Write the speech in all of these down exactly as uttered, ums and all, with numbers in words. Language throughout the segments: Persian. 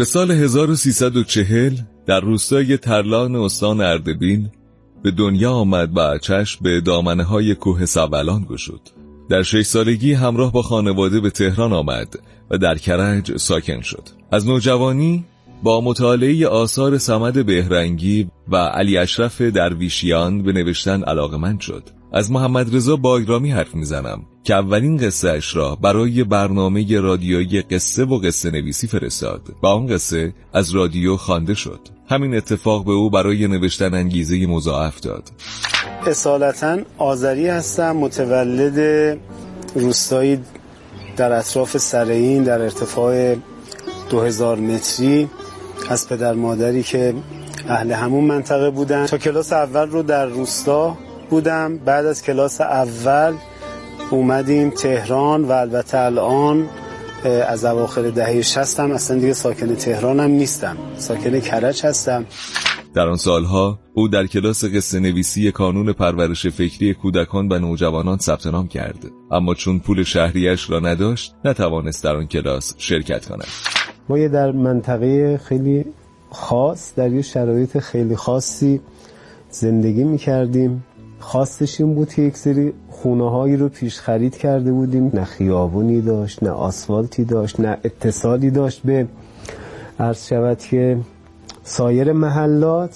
به سال هزار و سیصد و چهل در روستای ترلان استان اردبیل به دنیا آمد و چشم به دامنه‌های کوه سبلان گشود. در شش سالگی همراه با خانواده به تهران آمد و در کرج ساکن شد. از نوجوانی با مطالعه آثار صمد بهرنگی و علی اشرف درویشیان به نوشتن علاقه‌مند شد. از محمد رضا بایرامی حرف میزنم که اولین قصه اش را برای برنامه رادیویی قصه و قصه نویسی فرستاد و آن قصه از رادیو خوانده شد. همین اتفاق به او برای نوشتن انگیزه مضاعف داد. اصالتاً آذری هستم، متولد روستایی در اطراف سرهین در ارتفاع دو هزار متری از پدر مادری که اهل همون منطقه بودن. تا کلاس اول رو در روستا بودم. بعد از کلاس اول اومدیم تهران و البته الان از اواخر دهه شصت هم اصلا دیگه ساکن تهران هم نیستم، ساکن کرج هستم. در آن سالها او در کلاس قصه نویسی کانون پرورش فکری کودکان و نوجوانان ثبت نام کرد، اما چون پول شهریش را نداشت نتوانست در آن کلاس شرکت کند. ما یه در منطقه خیلی خاص در یه شرایط خیلی خاصی زندگی می‌کردیم. خواستش این بود که یک سری خونه‌هایی رو پیش خرید کرده بودیم، نه خیابونی داشت، نه آسفالتی داشت، نه اتصالی داشت به عرض شود که سایر محلات،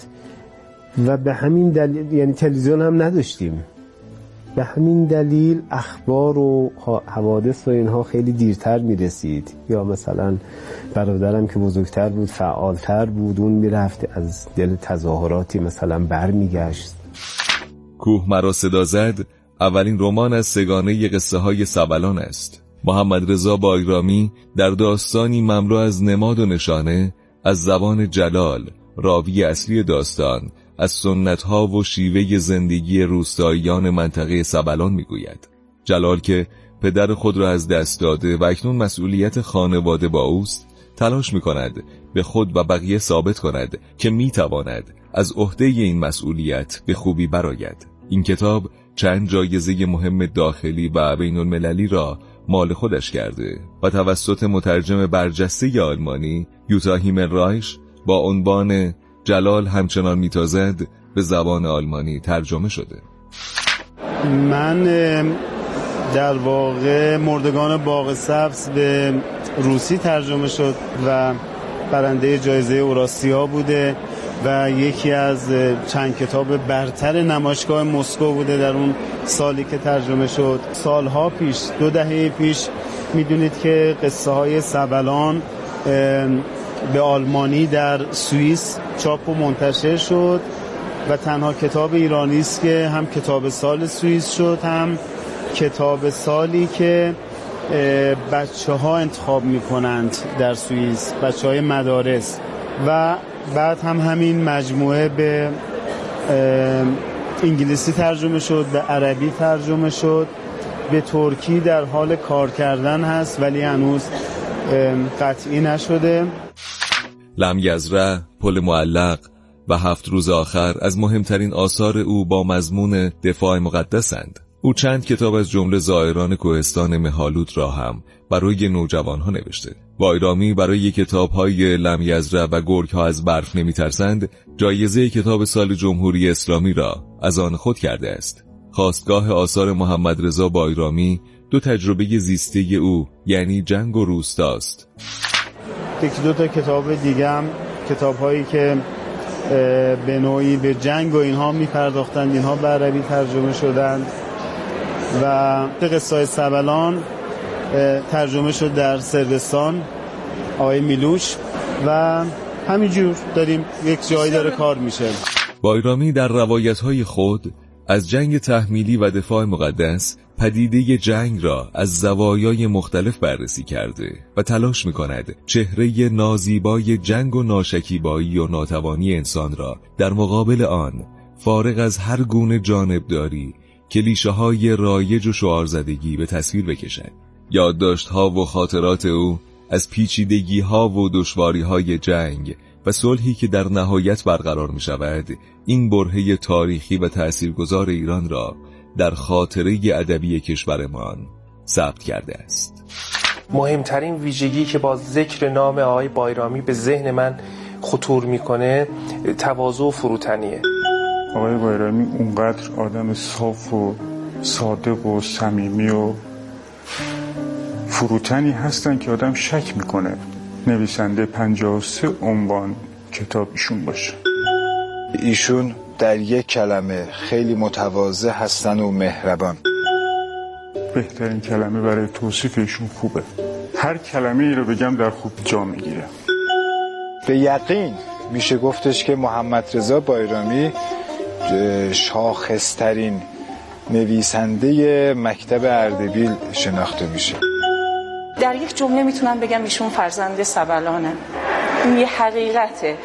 و به همین دلیل یعنی تلویزیون هم نداشتیم. به همین دلیل اخبار و حوادث و اینها خیلی دیرتر میرسید. یا مثلا برادرم که بزرگتر بود فعالتر بود، اون میرفت از دل تظاهراتی مثلا برمیگشت. کوه مرا صدا زد اولین رمان از سگانه قصه های سبلان است. محمد رضا بایرامی در داستانی مملو از نماد و نشانه از زبان جلال، راوی اصلی داستان، از سنت‌ها و شیوه زندگی روستاییان منطقه سبلان میگوید. جلال که پدر خود را از دست داده و اکنون مسئولیت خانواده با اوست، تلاش می‌کند به خود و بقیه ثابت کند که می‌تواند از عهده این مسئولیت به خوبی برآید. این کتاب چند جایزه مهم داخلی و بین المللی را مال خودش کرده و توسط مترجم برجسته آلمانی یوتا هیملرایش با عنوان جلال همچنان میتازد به زبان آلمانی ترجمه شده. من در واقع مردگان باغ سبز به روسی ترجمه شد و برنده جایزه اوراسیا بوده و یکی از چند کتاب برتر نمایشگاه مسکو بوده در اون سالی که ترجمه شد. سالها پیش، دو دهه پیش، میدونید که قصه های سبلان به آلمانی در سوئیس چاپ و منتشر شد و تنها کتاب ایرانی است که هم کتاب سال سوئیس شد، هم کتاب سالی که بچه ها انتخاب میکنند در سوئیس، بچه های مدارس. و بعد هم همین مجموعه به انگلیسی ترجمه شد، به عربی ترجمه شد، به ترکی در حال کار کردن هست ولی هنوز قطعی نشده. لم یزرع، پل معلق و هفت روز آخر از مهمترین آثار او با مضمون دفاع مقدسند. او چند کتاب از جمله زائران کوهستان مهالود را هم برای نوجوانها نوشته. بایرامی برای کتاب‌های لم یزرع و گرگ‌ها از برف نمی‌ترسند جایزه کتاب سال جمهوری اسلامی را از آن خود کرده است. خواستگاه آثار محمد رضا بایرامی دو تجربه زیسته او یعنی جنگ و روستاست. یکی دو تا کتاب دیگه هم کتاب‌هایی که به نوعی به جنگ و اینها می‌پرداختند، اینها به عربی ترجمه شدند و قصه‌های سبلان ترجمه شد در صربستان آقای میلوش و همینجور داریم یک جایی داره کار میشه. بایرامی در روایت‌های خود از جنگ تحمیلی و دفاع مقدس پدیده جنگ را از زوایای مختلف بررسی کرده و تلاش می‌کند چهره نازیبای جنگ و ناشکیبایی و ناتوانی انسان را در مقابل آن فارغ از هر گونه جانبداری، کلیشه‌های رایج و شعارزدگی به تصویر بکشد. یادداشت‌ها و خاطرات او از پیچیدگی‌ها و دشواری‌های جنگ و صلحی که در نهایت برقرار می‌شود، این برهه تاریخی و تأثیرگذار ایران را در خاطره ادبی کشورمان ثبت کرده است. مهمترین ویژگی که با ذکر نام آقای بایرامی به ذهن من خطور میکنه تواضع و فروتنیه. آقای بایرامی اونقدر آدم صاف و صادق و صمیمی و فروتنی هستن که آدم شک میکنه نویسنده پنجاه و سه عنوان کتاب ایشون باشه. ایشون در یک کلمه خیلی متواضع هستن و مهربان. بهترین کلمه برای توصیف ایشون خوبه. هر کلمه ای رو بگم در خوب جا میگیره. به یقین میشه گفتش که محمد رضا بایرامی شاخصترین نویسنده مکتب اردبیل شناخته میشه. در یک جمله میتونم بگم ایشون فرزند سبلانه. این یه حقیقته.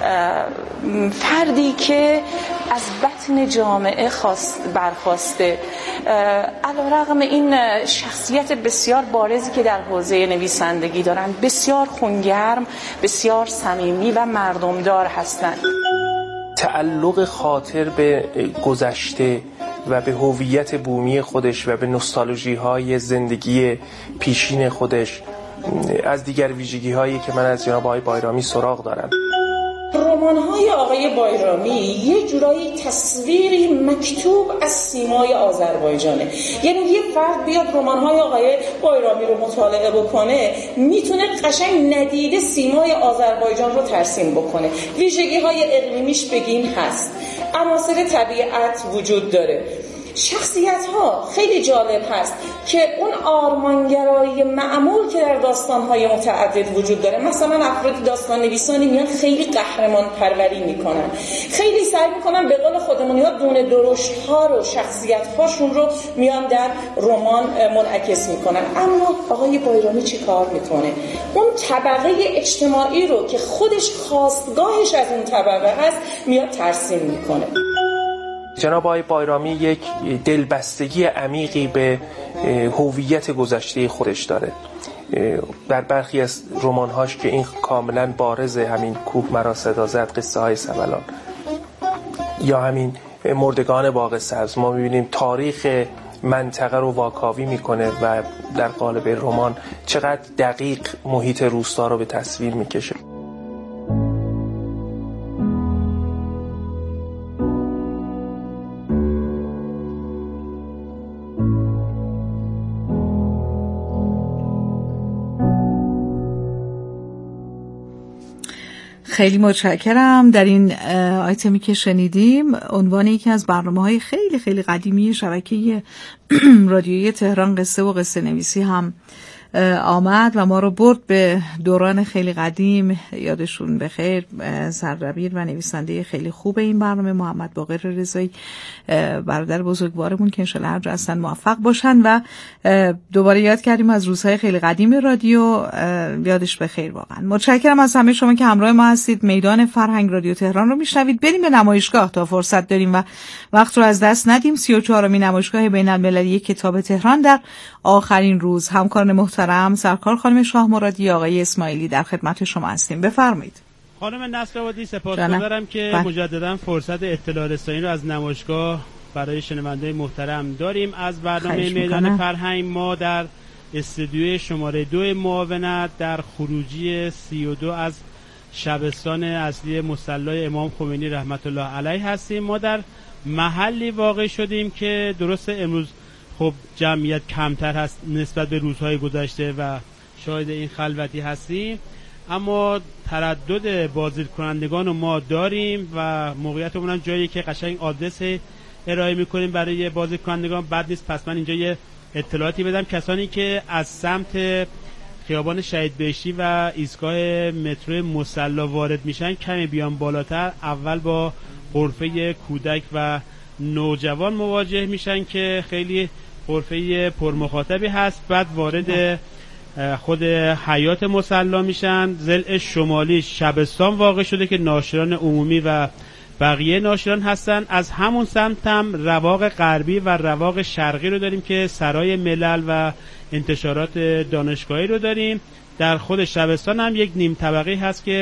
فردی که از بطن جامعه خواست برخواسته، علیرغم این شخصیت بسیار بارزی که در حوزه نویسندگی دارن، بسیار خونگرم، بسیار صمیمی و مردمدار هستند. تعلق خاطر به گذشته و به هویت بومی خودش و به نوستالژی های زندگی پیشین خودش از دیگر ویژگی هایی که من از جناب آقای بایرامی سراغ دارم. رمان‌های آقای بایرامی یه جورایی تصویری مکتوب از سیمای آذربایجانه. یعنی یه فرد بیاد رمان‌های آقای بایرامی رو مطالعه بکنه، میتونه قشنگ ندیده سیمای آذربایجان رو ترسیم بکنه. ویژگی‌های اقلیمیش بگیم هست، عناصر طبیعت وجود داره. شخصیت‌ها خیلی جالب هست که اون آرمانگرایی معمول که در داستان‌های متعدد وجود داره، مثلا افراد داستان نویسانی میان خیلی قهرمان پروری میکنن، خیلی سعی میکنن به قول خودمون یا دونه درشت‌ها رو، شخصیت‌هاشون رو میان در رمان منعکس میکنن. اما آقای بایرامی چی کار میکنه؟ اون طبقه اجتماعی رو که خودش خواستگاهش از اون طبقه هست میاد ترسیم میکنه. جناب آقای بایرامی یک دلبستگی عمیقی به هویت گذشته خودش داره. در برخی از رمان‌هاش که این کاملا بارزه، همین کوه مرا صدا زد، قصه های سبلان یا همین مردگان باغ سبز، ما می‌بینیم تاریخ منطقه رو واکاوی میکنه و در قالب رمان چقدر دقیق محیط روستا رو به تصویر میکشه. خیلی متشکرم. در این آیتمی که شنیدیم عنوان یکی از برنامه‌های خیلی خیلی قدیمی شبکه رادیویی تهران قصه و قصه نویسی هم آمد و ما رو برد به دوران خیلی قدیم. یادشون بخیر سردبیر و نویسنده خیلی خوب این برنامه محمد باقر رضایی، برادر بزرگوارمون که انشالله هر جا هستن موفق باشن. و دوباره یاد کردیم از روزهای خیلی قدیم رادیو، یادش بخیر واقعا. متشکرم از همه شما که همراه ما هستید. میدان فرهنگ رادیو تهران رو میشنوید. بریم به نمایشگاه تا فرصت داریم و وقت رو از دست ندیم. سی و چهارمین نمایشگاه بین المللی کتاب تهران در آخرین روز. همکاران محترم سرکار خانم شاه مرادی، آقای اسماعیلی در خدمت شما هستیم. بفرمایید. خانم نصرآبادی سپاسگزارم که بله. مجددا فرصت اطلاع رسانی رو از نمایشگاه برای شنونده محترم داریم. از برنامه میدان فرهنگ ما در استودیوی شماره دو معاونت در خروجی سی و دو از شبستان اصلی مصلی امام خمینی رحمت الله علیه هستیم. ما در محلی واقع شدیم که درست امروز خب جمعیت کمتر هست نسبت به روزهای گذشته و شاهد این خلوتی هستیم، اما تردد بازدید کنندگان رو ما داریم و موقعیتمون هم جایی که قشنگ آدرس ارائه میکنیم برای بازدید کنندگان. بد نیست پس من اینجا یه اطلاعاتی بدم. کسانی که از سمت خیابان شهید بهشتی و ایستگاه مترو مصلی وارد میشن کمی بیان بالاتر، اول با غرفه کودک و نوجوان مواجه میشن که خیلی غرفه پرمخاطبی هست. بعد وارد خود حیات مصلی میشن. ضلع شمالی شبستان واقع شده که ناشران عمومی و بقیه ناشران هستن. از همون سمت هم رواق غربی و رواق شرقی رو داریم که سرای ملل و انتشارات دانشگاهی رو داریم. در خود شبستان هم یک نیم طبقه هست که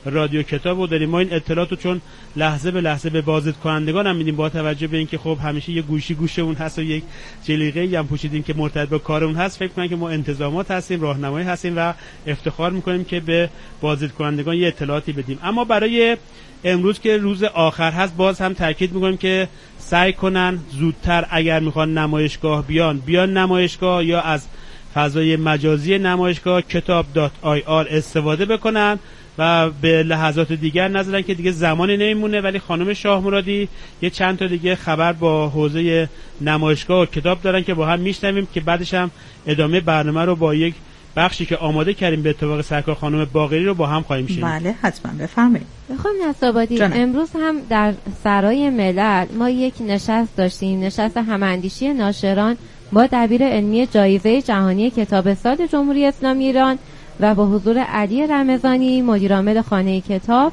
رادیو کتاب رو داریم. ما این اطلاعاتو چون لحظه به لحظه به بازدیدکنندگان هم میدیم، با توجه به اینکه خب همیشه یه گوشی گوشه اون هست و یک جلیقه‌ای هم پوشیدیم که مرتبط با کار اون هست، فکر کنم که ما انتظامات هستیم، راهنمایی هستیم و افتخار میکنیم که به بازدیدکنندگان یه اطلاعاتی بدیم. اما برای امروز که روز آخر هست باز هم تاکید میکنیم که سعی کنن زودتر اگر میخوان نمایشگاه بیان بیان نمایشگاه، یا از فضای مجازی نمایشگاه کتاب دات آی آر استفاده بکنن و به لحظات دیگر نظرن که دیگه زمانی نمیمونه. ولی خانم شاه مرادی یه چند تا دیگه خبر با حوزه نمایشگاه و کتاب دارن که با هم میشنویم، که بعدش هم ادامه برنامه رو با یک بخشی که آماده کردیم به اتفاق سرکار خانم باقری رو با هم خواهیم شنید. بله حتما بفرمایید. خانم نصابادی، امروز هم در سرای ملل ما یک نشست داشتیم، نشست هماندیشی ناشران با دبیر علمی جایزه جهانی کتاب سال جمهوری اسلامی ایران و با حضور علی رمضانی مدیرعامل خانه کتاب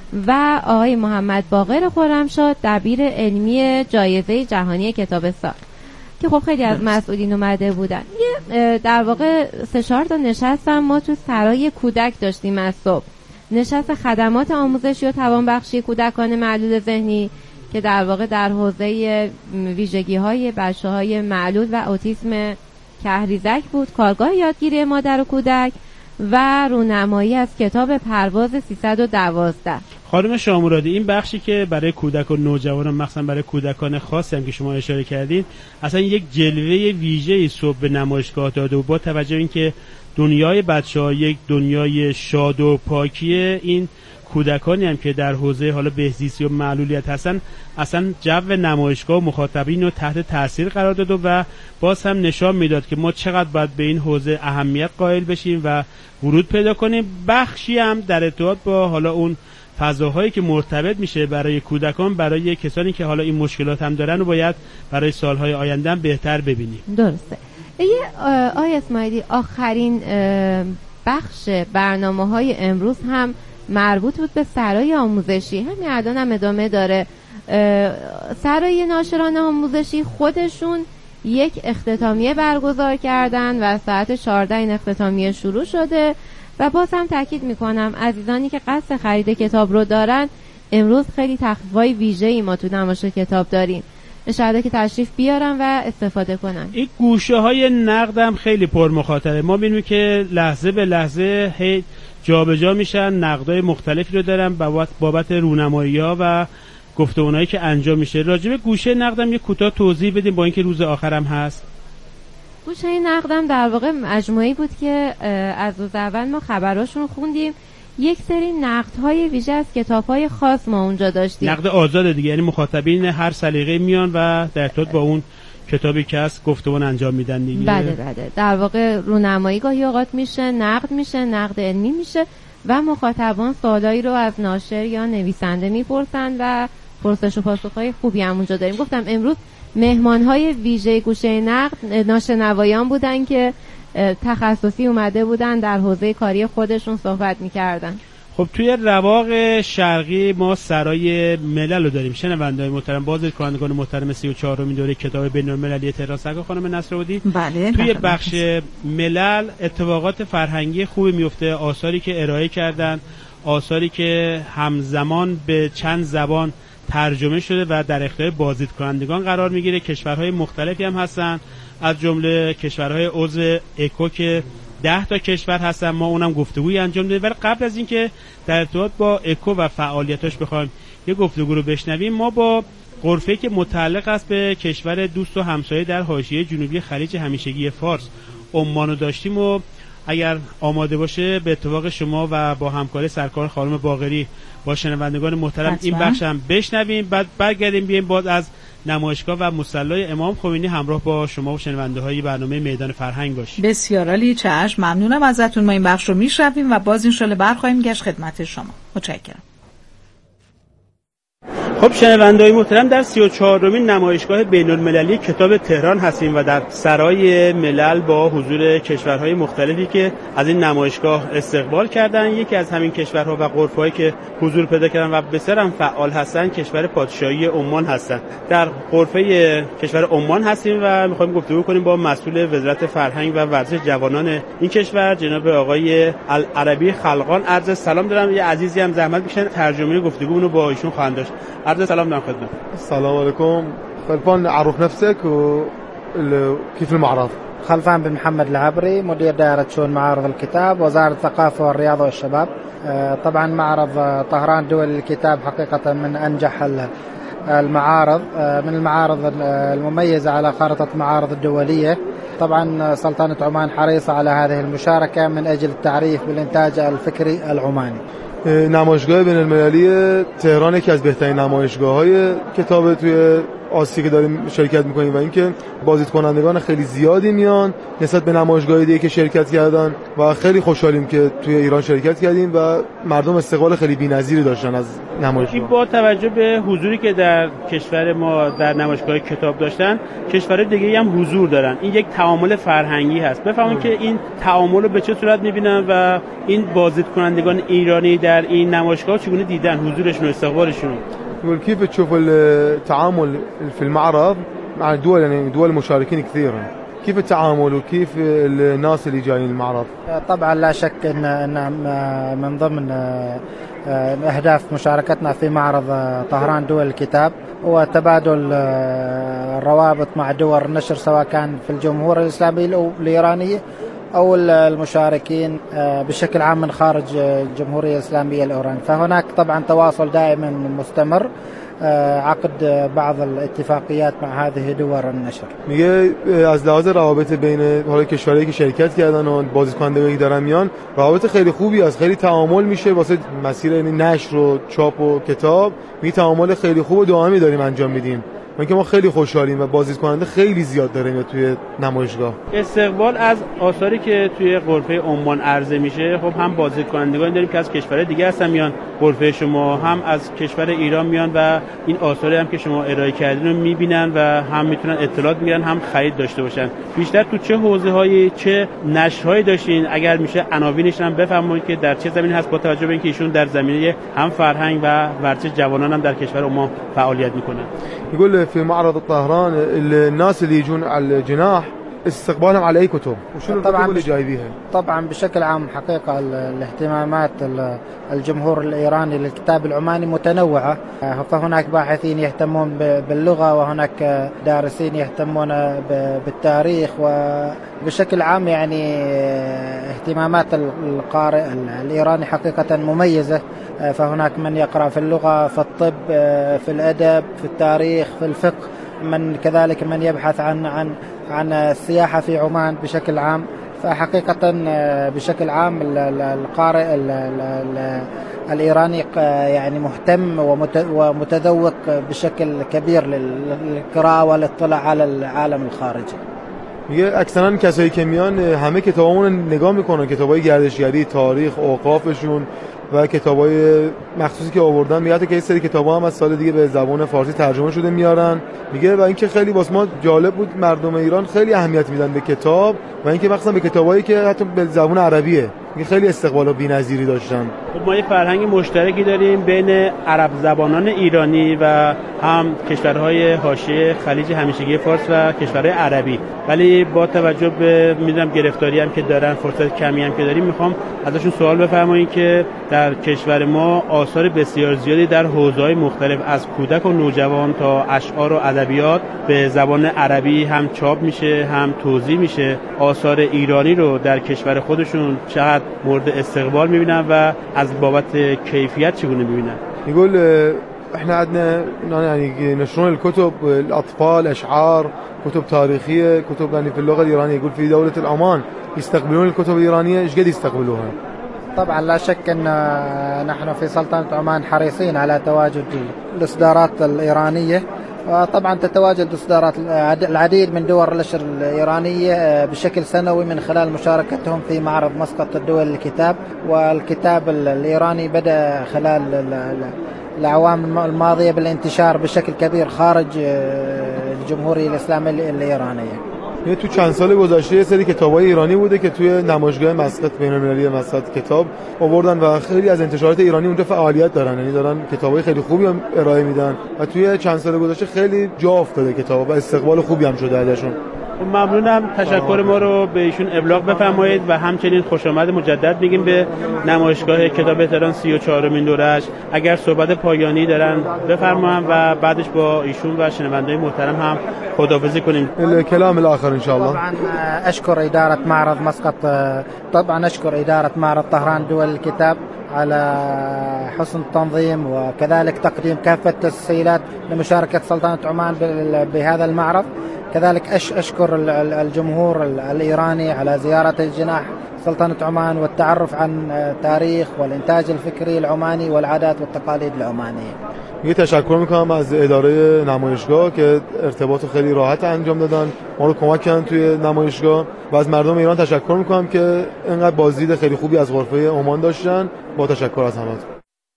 و آقای محمد باقر خرمشاد دبیر علمی جایزه جهانی کتاب سال، که خب خیلی از مسئولین اومده بودن. یه در واقع سه چهار تا نشست هم ما تو سرای کودک داشتیم از صبح. نشست خدمات آموزشی و توانبخشی کودکان معلول ذهنی که در واقع در حوزه ویژگی‌های بچه‌های معلول و اوتیسم کهریزک بود، کارگاه یادگیری مادر و کودک و رونمایی از کتاب پرواز سیصد و دوازده. خانم شاه مرادی، این بخشی که برای کودک و نوجوانان مخصوصا برای کودکان خاصی هم که شما اشاره کردین، اصلا یک جلوه ویژه‌ای صبح به نمایشگاه داده و با توجه به اینکه دنیای بچه‌ها یک دنیای شاد و پاکیه، این کودکانی هم که در حوزه حالا بهزیستی و معلولیت هستن اصلا جو نمایشگاه و مخاطبین رو تحت تاثیر قرار داد و باز هم نشان میداد که ما چقدر باید به این حوزه اهمیت قائل بشیم و ورود پیدا کنیم. بخشی هم در ارتباط با حالا اون فضاهایی که مرتبط میشه برای کودکان، برای کسانی که حالا این مشکلات هم دارن و باید برای سالهای آینده هم بهتر ببینیم. درسته. یه آقای اسماعیلی، آخرین بخش برنامه‌های امروز هم مربوط بود به سرای آموزشی، همین الان هم ادامه داره. سرای ناشران آموزشی خودشون یک اختتامیه برگزار کردن و ساعت چهارده این اختتامیه شروع شده و باز هم تاکید میکنم عزیزانی که قصد خرید کتاب رو دارن، امروز خیلی تخفیف‌های ویژه‌ای ما تو نمایش کتاب داریم، اشاره که تشریف بیارن و استفاده کنن. این گوشه های نقد هم خیلی پر مخاطره، ما می‌بینیم که لحظه به لحظه هی جابجا میشن، نقدای مختلفی رو دارن بابت بابت رونمایی‌ها و گفتگوهایی که انجام میشه. راجع به گوشه نقدم یه کوتاه توضیح بدیم با اینکه روز آخرم هست. گوشه نقدم در واقع مجموعه‌ای بود که از روز اول ما خبراشون خوندیم، یک سری نقدهای ویژه از کتاب‌های خاص ما اونجا داشتیم. نقد آزاده دیگه، یعنی مخاطبین هر سلیقه‌ای میان و در ارتباط با اون کتابی که هست گفتمان انجام میدن دیگه. بله بله، در واقع رونمایی گاهی اوقات میشه، نقد میشه، نقد علمی میشه و مخاطبان سوالایی رو از ناشر یا نویسنده میپرسن و پرسش و پاسخ‌های خوبی هم اونجا داریم. گفتم امروز مهمان‌های ویژه گوشه نقد ناشنوایان بودن که تخصصی اومده بودن در حوزه کاری خودشون صحبت میکردن. خب توی رواق شرقی ما سرای ملل رو داریم. شنونده‌های محترم، بازدیدکنندگان محترم سی و چهارمین دوره کتاب بین‌المللی تهران سرکار خانم نصرآبادی، بله، توی بخش ملل اتفاقات فرهنگی خوبی میفته، آثاری که ارائه کردن، آثاری که همزمان به چند زبان ترجمه شده و در اختیار بازدیدکنندگان قرار میگیره. کشورهای مختلفی هم هستن، از جمله کشورهای عضو اکو که ده تا کشور هستن، ما اونم گفتگویی انجام دادیم. ولی قبل از اینکه در ارتباط با اکو و فعالیتاش بخوایم یه گفتگو رو بشنویم، ما با غرفه‌ای که متعلق است به کشور دوست و همسایه در حاشیه جنوبی خلیج همیشگی فارس عمان رو داشتیم و اگر آماده باشه به اتفاق شما و با همکاری سرکار خانم باقری با شنوندگان محترم حتما این بخش هم بشنویم، بعد برگردیم بیایم باز از نمایشگاه و مصلی امام خمینی همراه با شما و شنونده های برنامه میدان فرهنگ باشیم. بسیار عالی، چشم، ممنونم ازتون. ما این بخش رو میشنویم و باز ان شاءالله برخواهیم گشت خدمت شما. متشکرم. خب خب شنونده‌های محترم، در سی و چهارمین نمایشگاه بین‌المللی کتاب تهران هستیم و در سرای ملل با حضور کشورهای مختلفی که از این نمایشگاه استقبال کردن. یکی از همین کشورها و غرفه‌هایی که حضور پیدا کردن و بسیار هم فعال هستن کشور پادشاهی عمان هستند. در غرفه کشور عمان هستیم و می‌خوایم گفتگو کنیم با مسئول وزارت فرهنگ و ورزش جوانان این کشور جناب آقای العربی خلقان. عرض سلام دارم. یه عزیزی هم زحمت می‌کشن ترجمه گفتگومون رو با ایشون خواهند داشت. عرض سلام دارم خدمت. السلام عليكم. خلفان عرف نفسك وكيف المعرض؟ خلفان بن محمد العبري، مدير دائرة شؤون معارض الكتاب، وزارة الثقافة والرياضة والشباب. طبعا معرض طهران دول الكتاب حقيقة من أنجح المعارض، من المعارض المميزة على خارطة المعارض الدولية. طبعا سلطنة عمان حريصة على هذه المشاركة من أجل التعريف بالإنتاج الفكري العماني. نمایشگاه بین‌المللی تهران یکی از بهترین نمایشگاه‌های کتاب توی آسیا که داریم شرکت می‌کنیم و اینکه بازدیدکنندگان خیلی زیادی میان نسبت به نمایشگاه‌های دیگه که شرکت کردن و خیلی خوشحالیم که توی ایران شرکت کردیم و مردم استقبال خیلی بی‌نظیری داشتن از نمایشگاه. با توجه به حضوری که در کشور ما در نمایشگاه کتاب داشتن، کشورهای دیگه‌ای هم حضور دارن. این یک تعامل فرهنگی هست. بفهمید که این تعامل رو به چه صورت می‌بینن و این بازدیدکنندگان ایرانی در این نمایشگاه چگونه دیدن حضورشون و استقبالشون؟ يقول كيف تشوف التعامل في المعرض مع الدول، يعني دول مشاركين كثيرا، كيف التعامل وكيف الناس اللي جايين المعرض؟ طبعا لا شك ان ان من ضمن اهداف مشاركتنا في معرض طهران دول الكتاب هو تبادل الروابط مع دول النشر سواء كان في الجمهورية الإسلامية الإيرانية أو المشاركين بشكل عام من خارج الجمهورية الإسلامية الإيرانية. فهناك طبعا تواصل دائما مستمر، عقد بعض الاتفاقیات مع هذه دول النشر. میگه از لحاظ روابط بین حالا کشورهایی که شرکت کردن و بازدیدکنندگانی دارن میان، روابط خیلی خوبی است، خیلی تعامل میشه واسه مسیر یعنی نشر و چاپ و کتاب. می تعامل خیلی خوب و دائمی داریم انجام میدیم. ما که ما خیلی خوشحالیم و بازدیدکننده خیلی زیاد داریم توی نمایشگاه. استقبال از آثاری که توی غرفه عمان عرضه میشه، خب هم بازدیدکنندگان داریم که از کشورهای دیگه هستن میان غرفه شما، هم از کشور ایران میان و این آثاری هم که شما ارائه کردین رو میبینن و هم میتونن اطلاعات بگیرن هم خرید داشته باشن. بیشتر تو چه حوزه‌هایی چه نشرهایی داشتین؟ اگر میشه عناوینش هم بفرمایید که در چه زمینی هست، با توجه به اینکه ایشون در زمینه هم فرهنگ و ورزش جوانان هم در کشور عمان فعالیت میکنن. يقول في معرض الطهران الناس اللي يجون على الجناح استقبالهم على أي كتب وشنو الكتب اللي جايبيها؟ طبعا بشكل عام حقيقة الاهتمامات الجمهور الإيراني للكتاب العماني متنوعة، فهناك باحثين يهتمون باللغة وهناك دارسين يهتمون بالتاريخ، وبشكل عام يعني اهتمامات القارئ الإيراني حقيقة مميزة. فهناك من يقرأ في اللغة، في الطب، في الأدب، في التاريخ، في الفقه، من كذلك من يبحث عن عن عن السياحة في عمان بشكل عام. فحقيقة بشكل عام القارئ الإيراني يعني مهتم ومتذوق بشكل كبير للقراءة والاطلاع على العالم الخارجي. میگه اکثرا کسایی که میان همه کتابامون نگاه میکنن، کتابای گردشگری، تاریخ، اوقافشون و کتابای مخصوصی که آوردن. میگه که این سری کتابا هم از سال دیگه به زبان فارسی ترجمه شده میارن. میگه و اینکه خیلی واسه ما جالب بود، مردم ایران خیلی اهمیت میدن به کتاب و اینکه مخصوصا به کتابایی که حتی به زبان عربیه. میگه خیلی استقبال بی‌نظیری داشتن. ما یه فرهنگ مشترکی داریم بین عرب زبانان ایرانی و هم کشورهای حاشیه خلیج همیشگی فارس و کشورهای عربی، ولی با توجه به میدونم گرفتاری هم که دارن، فرصت کمی هم که داریم، میخوام ازشون سوال بفرمایید که در کشور ما آثار بسیار زیادی در حوزه‌های مختلف از کودک و نوجوان تا اشعار و ادبیات به زبان عربی هم چاپ میشه هم توزیع میشه. آثار ایرانی رو در کشور خودشون چقدر مورد استقبال میبینن و از بابت کیفیت چگونه میبینن؟ يقول احنا عندنا يعني ينشرون الكتب الاطفال، اشعار، كتب تاريخيه، كتب يعني في اللغه الايرانيه. يقول في دوله العمان يستقبلون الكتب الايرانيه، ايش قد يستقبلوها؟ طبعا لا شك ان نحن في سلطنه عمان حريصين على تواجد الاصدارات الايرانيه، وطبعا تتواجد اصدارات العديد من دول النشر الإيرانية بشكل سنوي من خلال مشاركتهم في معرض مسقط الدول للكتاب. والكتاب الإيراني بدأ خلال الأعوام الماضية بالانتشار بشكل كبير خارج الجمهورية الإسلامية الإيرانية. یه تو چند سال گذشته یه سری کتابای ایرانی بوده که توی نمایشگاه مسقط بین‌المللی مسقط کتاب آوردن و خیلی از انتشارات ایرانی اونجا فعالیت دارن، یعنی دارن کتابای خیلی خوبی هم ارائه میدن و توی چند سال گذشته خیلی جا افتاده کتاب و استقبال خوبی هم شده ازشون. ممنونم. تشکر ما رو به ایشون ابلاغ بفرمایید و همچنین خوش آمد مجدد میگیم به نمایشگاه کتاب تهران سی و چهارمین دوره‌اش. اگر صحبت پایانی دارن بفرمایید و بعدش با ایشون و شنونده‌های محترم هم خداحافظی کنیم. الكلام الاخر ان شاء الله. طبعا اشكر اداره معرض مسقط، طبعا اشكر اداره معرض طهران دول الكتاب على حسن التنظيم وكذلك تقديم كافة التسهيلات لمشاركة سلطنة عمان بهذا المعرض. كذلك أشكر الجمهور الإيراني على زيارة الجناح سلطنة عمان والتعرف عن تاريخ والإنتاج الفكري العماني والعادات والتقاليد العمانية. یه تشکر میکنم از اداره نمایشگاه که ارتباط خیلی راحت انجام دادن، ما رو کمک کردن توی نمایشگاه و از مردم ایران تشکر میکنم که اینقدر بازدید خیلی خوبی از غرفه عمان داشتن. با تشکر از همتون.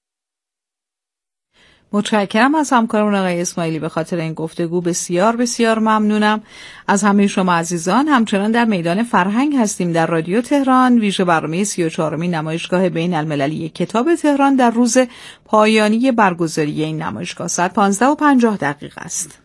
متشکرم از همکارمون آقای اسماعیلی به خاطر این گفتگو. بسیار بسیار ممنونم از همه شما عزیزان. همچنان در میدان فرهنگ هستیم در رادیو تهران، ویژه برنامه سی و چهارمین نمایشگاه بین المللی کتاب تهران در روز پایانی برگزاری این نمایشگاه. ساعت پانزده و پنجاه دقیقه است.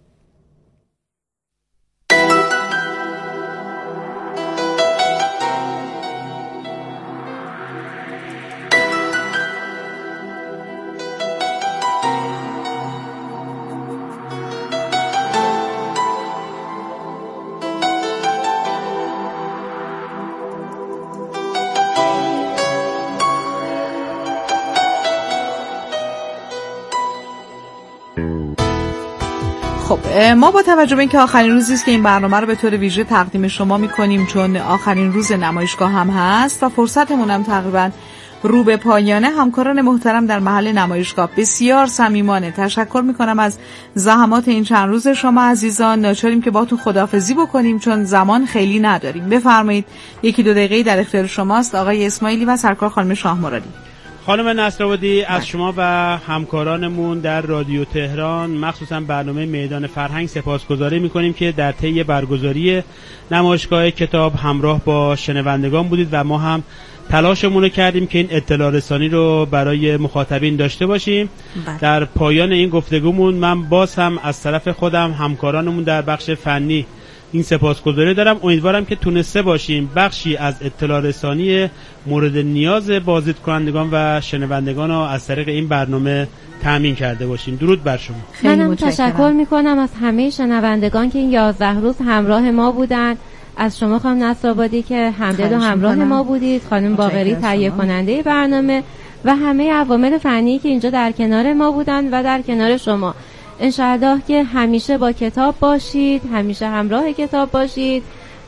ما با توجه به اینکه آخرین روزی است که این برنامه رو به طور ویژه تقدیم شما می‌کنیم، چون آخرین روز نمایشگاه هم هست و فرصتمون هم تقریباً رو به پایانه، همکاران محترم در محل نمایشگاه بسیار صمیمانه تشکر می‌کنم از زحمات این چند روز شما عزیزان. ناچاریم که باهاتون خداحافظی بکنیم چون زمان خیلی نداریم. بفرمایید یکی دو دقیقه در اختیار شماست آقای اسماعیلی و سرکار خانم شاهمرادی. خانم نصرآبادی، از شما و همکارانمون در رادیو تهران مخصوصا برنامه میدان فرهنگ سپاسگزاری میکنیم که در طی برگزاری نمایشگاه کتاب همراه با شنوندگان بودید و ما هم تلاشمون رو کردیم که این اطلاع رسانی رو برای مخاطبین داشته باشیم. بله. در پایان این گفتگومون من باز هم از طرف خودم همکارانمون در بخش فنی این سپاسگزاری دارم. امیدوارم که تونسته باشیم بخشی از اطلاع رسانی مورد نیاز بازدید کنندگان و شنوندگان رو از طریق این برنامه تامین کرده باشیم. درود بر شما. منم تشکر میکنم از همه شنوندگان که این یازده روز همراه ما بودن. از شما خانم نصرآبادی که همدل و همراه ما بودید، خانم باقری تهیه کننده برنامه و همه عوامل فنی که اینجا در کنار ما بودن و در کنار شما. انشاءالله که همیشه با کتاب باشید، همیشه همراه کتاب باشید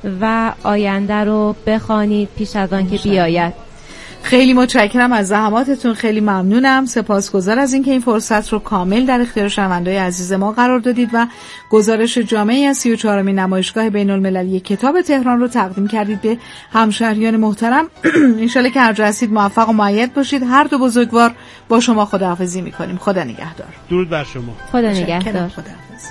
و آینده رو بخوانید پیش از آن که بیاید. خیلی متشکرم از زحماتتون، خیلی ممنونم. سپاسگزار از اینکه این فرصت رو کامل در اختیار شنونده‌های عزیز ما قرار دادید و گزارش جامعی از سی و چهارمین نمایشگاه بین المللی کتاب تهران رو تقدیم کردید به همشهریان محترم. انشالله که هر جا هستید موفق و مؤید باشید. هر دو بزرگوار با شما خداحافظی می‌کنیم. خدا نگهدار. درود بر شما. خدا نگهدار. خداحافظ.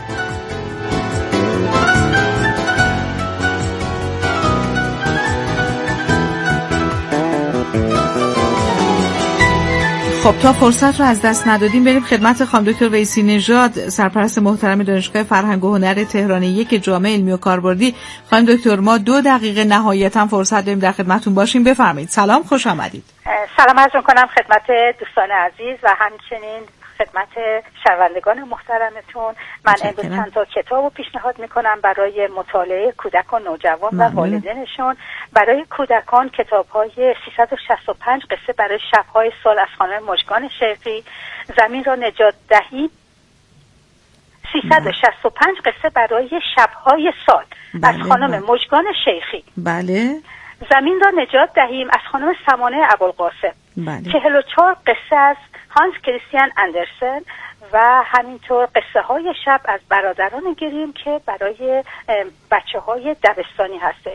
خب تا فرصت رو از دست ندادیم بریم خدمت خانم دکتر ویسی نژاد، سرپرست محترم دانشگاه فرهنگ و هنر تهران یک جامعه علمی و کاربردی. خانم دکتر ما دو دقیقه نهایتا فرصت داریم در خدمتتون باشیم. بفرمایید. سلام، خوش آمدید. سلام عرض می‌کنم خدمت دوستان عزیز و همچنین خدمت شنوندگان محترمتون. من امروز چند تا کتاب رو پیشنهاد میکنم برای مطالعه کودکان نوجوان و والدینشون. برای کودکان کتاب‌های سیصد و شصت و پنج قصه برای شب‌های سال از خانم مژگان شیخی، زمین را نجات دهیم سیصد و شصت و پنج قصه برای شب‌های سال از خانم مژگان شیخی. بله. زمین را نجات دهیم از خانم سمانه ابوالقاسم. بله. چهل و چهار قصه از هانس کریستیان اندرسن و همینطور قصه های شب از برادران گریم که برای بچه های دبستانی هستش.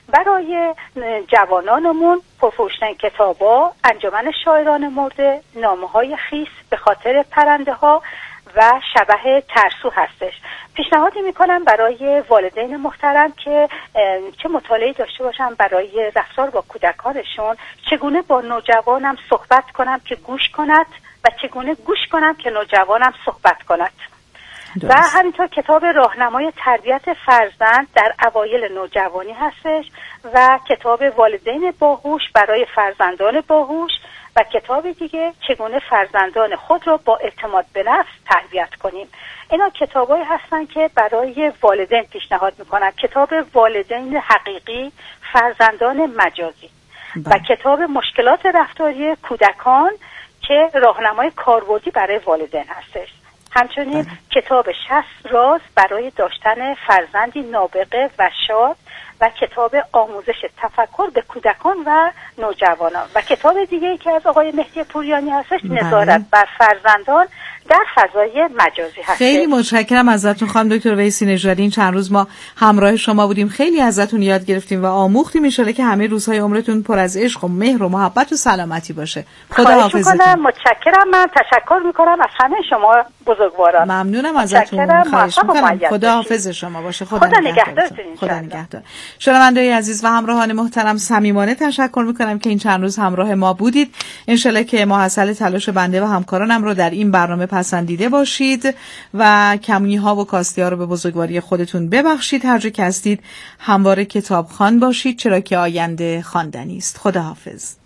برای جوانانمون پرفروش‌ترین کتابا انجمن شاعران مرده، نامه‌های خیس به خاطر پرنده ها و شبح ترسو هستش. پیشنهادی میکنم برای والدین محترم که چه مطالعه داشته باشن برای رفتار با کودکانشون، چگونه با نوجوانم صحبت کنم که گوش کند و چگونه گوش کنم که نوجوانم صحبت کند. و همینطور کتاب راهنمای تربیت فرزند در اوایل نوجوانی هستش و کتاب والدین باهوش برای فرزندان باهوش و کتاب دیگه چگونه فرزندان خود را با اعتماد به نفس تربیت کنیم. اینا کتابایی هستن که برای والدین پیشنهاد میکنم. کتاب والدین حقیقی، فرزندان مجازی و کتاب مشکلات رفتاری کودکان که راهنمای کاربردی برای والدین هستش. همچنین بله. کتاب شصت راز برای داشتن فرزندی نابغه و شاد و کتاب آموزش تفکر به کودکان و نوجوانان و کتاب دیگه که از آقای مهدی پوریانی هستش بله. نظارت بر فرزندان در فضای مجازی هست. خیلی متشکرم ازتون خانم دکتر ویسی نژادی. این چند روز ما همراه شما بودیم، خیلی ازتون یاد گرفتیم و آموختیم. ان شاءالله که همه روزهای عمرتون پر از عشق و مهر و محبت و سلامتی باشه. خدا حافظتون. متشکرم. من تشکر میکنم از همه شما بزرگواران. ممنونم ازتون. خواهش میکنم. خدا حافظ شما باشه. خدا, خدا نگهدارتون. خدا نگهدار. شنونده‌های عزیز و همراهان محترم، صمیمانه تشکر میکنم که این چند روز همراه ما بودید. ان شاءالله که محصل تلاش بنده و همکارانم رو در این برنامه پسندیده باشید و کمی ها و کاستی ها رو به بزرگواری خودتون ببخشید. هر جا که هستید همواره کتابخوان باشید، چرا که آینده خواندنی است. خدا حافظ.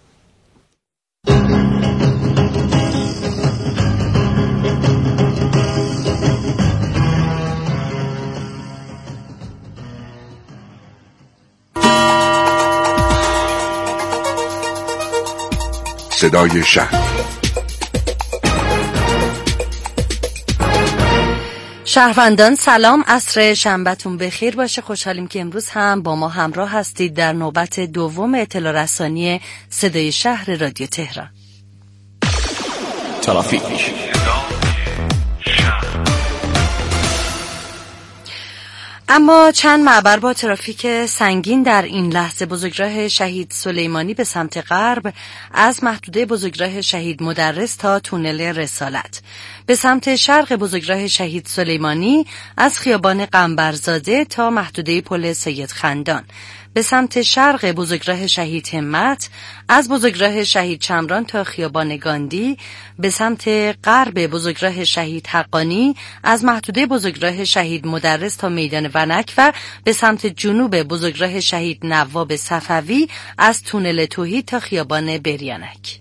صدای شهر. شهروندان سلام، عصر شنبه‌تون بخیر باشه. خوشحالیم که امروز هم با ما همراه هستید در نوبت دوم اطلاع رسانی صدای شهر رادیو تهران. ترافیک. اما چند معبر با ترافیک سنگین در این لحظه: بزرگراه شهید سلیمانی به سمت غرب از محدوده بزرگراه شهید مدرس تا تونل رسالت، به سمت شرق بزرگراه شهید سلیمانی از خیابان قنبرزاده تا محدوده پل سید خندان، به سمت شرق بزرگراه شهید همت از بزرگراه شهید چمران تا خیابان گاندی، به سمت غرب بزرگراه شهید حقانی از محدوده بزرگراه شهید مدرس تا میدان ونک و به سمت جنوب بزرگراه شهید نواب صفوی از تونل توحید تا خیابان بریانک.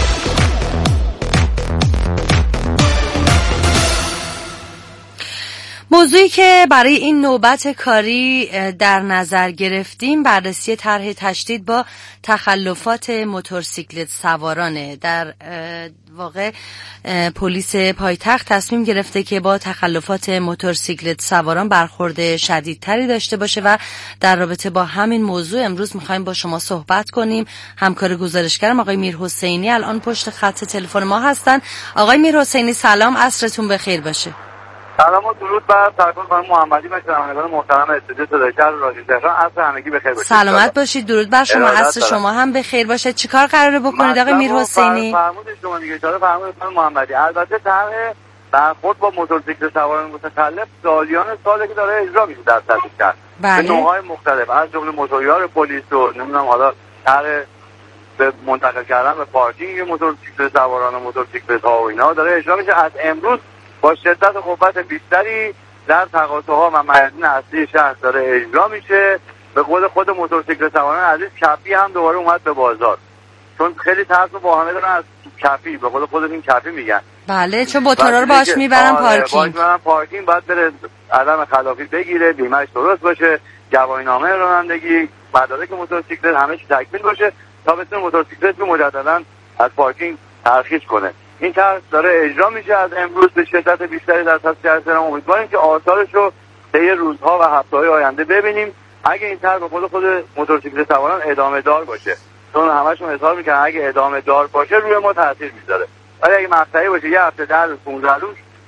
موضوعی که برای این نوبت کاری در نظر گرفتیم بررسی طرح تشدید با تخلفات موتورسیکلت سوارانه. در واقع پلیس پایتخت تصمیم گرفته که با تخلفات موتورسیکلت سواران برخورد شدیدتری داشته باشه و در رابطه با همین موضوع امروز میخوایم با شما صحبت کنیم. همکار گزارشگرم آقای میرحسینی الان پشت خط تلفن ما هستن. آقای میرحسینی سلام، عصرتون بخیر باشه. سلام و درود بر سرکار خانم محمدی و شنوندگان محترم استودیو صدای شهر رادیو تهران. عصر همگی بخیر باشید. سلامت باشید. درود بر شما. عصر شما هم بخیر باشه. چیکار قراره بکنید آقای میرحسینی؟ فرمودید شما دیگه، اشاره فرمودید خانم محمدی. البته طرح برخورد با موتورسیکل سواران متخلف سالیان ساله که داره اجرا میشه در سطح شهر به نوع‌های مختلف، از جمله موتوریار پلیس و نمیدونم حالا طرح به منتقل کردن به پارکینگ موتورسیکل سواران و موتورسیکلت‌ها و اینا داره اجرا میشه. از امروز با شدت و قوت بیشتری در تقاطع‌ها و میادین اصلی شهر داره اجرا میشه. به قول خود موتورسیکل سواران عزیز، کپی هم دوباره اومد به بازار، چون خیلی ترس و واهمه دارن از کپی، به قول خودشون کپی میگن. بله، چون موتورا رو باش میبرن پارکینگ. باش میبرن پارکینگ، باید بره عدم خلافی بگیره، بیمه‌اش درست باشه، گواهینامه رانندگی، مدارک موتورسیکلت، همه چی تکمیل باشه تا بتونه موتورسیکلت رو مجددا از پارکینگ ترخیص کنه. این طرح داره اجرا میشه از امروز به شدت بیشتری در سطح شهر تهران. امیدواریم که آثارش رو طی روزها و هفته‌های آینده ببینیم. اگه این طرح به خود خود موتورسیکل سواران ادامه دار باشه، چون همشون اظهار میکنن اگه ادامه دار باشه روی ما تاثیر میذاره، ولی اگه مقطعی باشه یه هفته، ده روز، پانزده روز،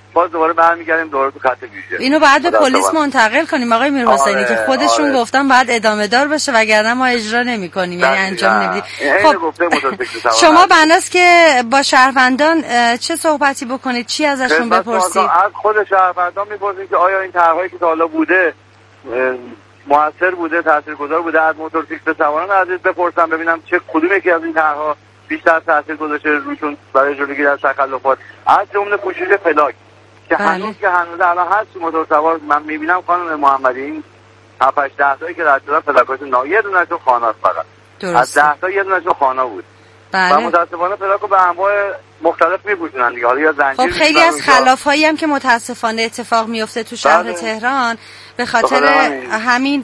باز دوباره برمیگردیم دوباره تو خط ویژه. اینو بعد به پلیس منتقل کنیم آقای میرحسینی آره، که خودشون آره. گفتن بعد ادامه دار بشه وگرنه ما اجرا نمی‌کنیم یعنی انجام نمیدیم. خب شما بناست که با شهروندان چه صحبتی بکنید، چی ازشون بپرسید؟ از خود شهروندان میپرسیم که آیا این طرحی که تا حالا بوده موثر بوده، تاثیرگذار بوده. از موتورسیکل سواران عزیز بپرسم ببینم چه کدوم یکی از این طرح‌ها بیشتر تاثیر گذاشته روشون برای جلوگیری از تخلفات، از جمله پوشش پلاک که بله. هنوز که هنوز الان هست موتور سوار من میبینم خانم محمدی این هفت هشت ده تایی که رد شدن پلاکاشون نا یه دونهشون خانه‌است فقط درست. از ده تا یه دونهشون خانه بود بله. و متاسفانه پلاکو به انواع مختلف میپوشونن دیگه. حالا یا زنجیر خب خیلی از خلافایی هم که متاسفانه اتفاق میفته تو شهر بله. تهران به خاطر همین